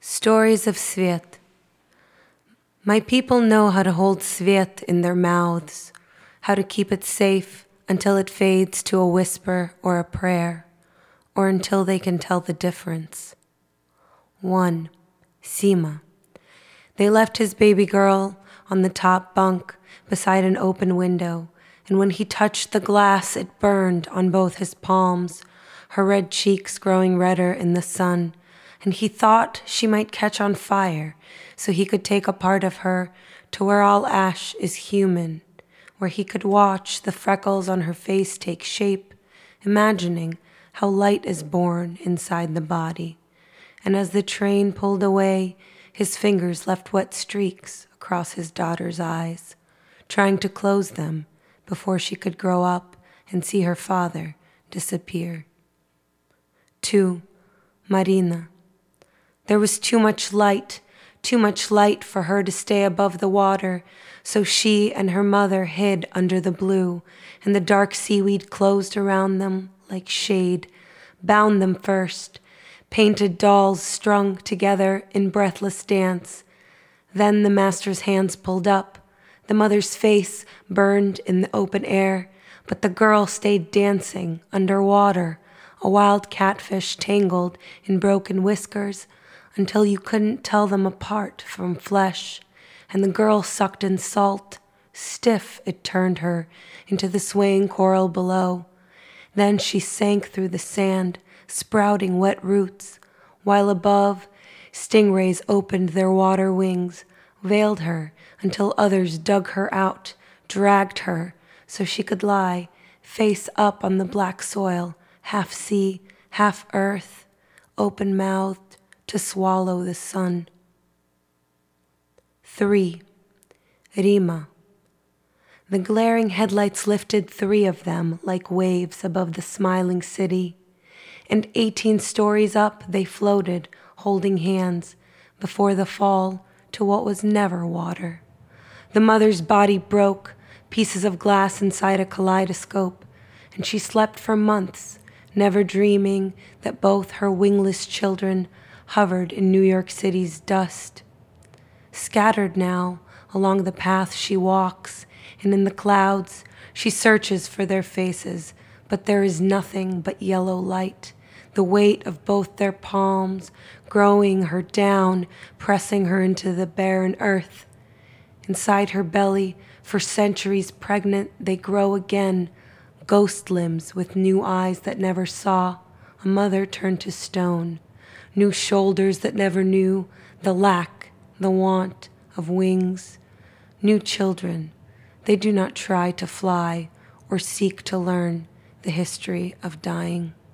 Stories of Svet. My people know how to hold Svet in their mouths, how to keep it safe until it fades to a whisper or a prayer, or until they can tell the difference. 1. Sima. They left his baby girl on the top bunk beside an open window, and when he touched the glass, it burned on both his palms, her red cheeks growing redder in the sun, and he thought she might catch on fire so he could take a part of her to where all ash is human, where he could watch the freckles on her face take shape, imagining how light is born inside the body. And as the train pulled away, his fingers left wet streaks across his daughter's eyes, trying to close them before she could grow up and see her father disappear. 2. Marina. There was too much light for her to stay above the water, so she and her mother hid under the blue, and the dark seaweed closed around them like shade, bound them first, painted dolls strung together in breathless dance. Then the master's hands pulled up. The mother's face burned in the open air, but the girl stayed dancing underwater, a wild catfish tangled in broken whiskers, until you couldn't tell them apart from flesh, and the girl sucked in salt. Stiff it turned her into the swaying coral below. Then she sank through the sand, sprouting wet roots, while above, stingrays opened their water wings, veiled her until others dug her out, dragged her so she could lie, face up on the black soil, half sea, half earth, open-mouthed, to swallow the sun. 3. Rima. The glaring headlights lifted 3 of them like waves above the smiling city, and 18 stories up they floated, holding hands, before the fall to what was never water. The mother's body broke, pieces of glass inside a kaleidoscope, and she slept for months, never dreaming that both her wingless children hovered in New York City's dust. Scattered now along the path she walks, and in the clouds she searches for their faces, but there is nothing but yellow light, the weight of both their palms growing her down, pressing her into the barren earth. Inside her belly, for centuries pregnant, they grow again, ghost limbs with new eyes that never saw, a mother turned to stone, new shoulders that never knew the lack, the want of wings. New children, they do not try to fly or seek to learn the history of dying.